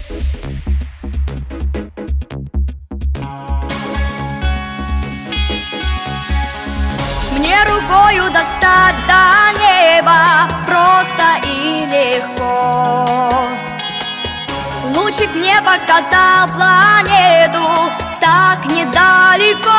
Мне рукою достать до неба просто и легко. Лучик мне показал планету так недалеко.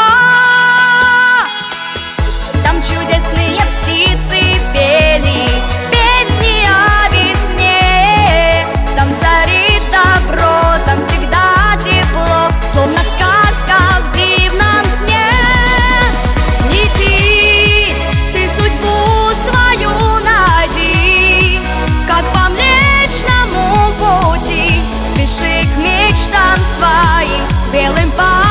Там чудесные птицы пели песни о весне. Там царит добро, там всегда тепло, словно сказка в дивном сне. Лети, ты судьбу свою найди, как по Млечному пути, спеши к мечтам своим белым полем.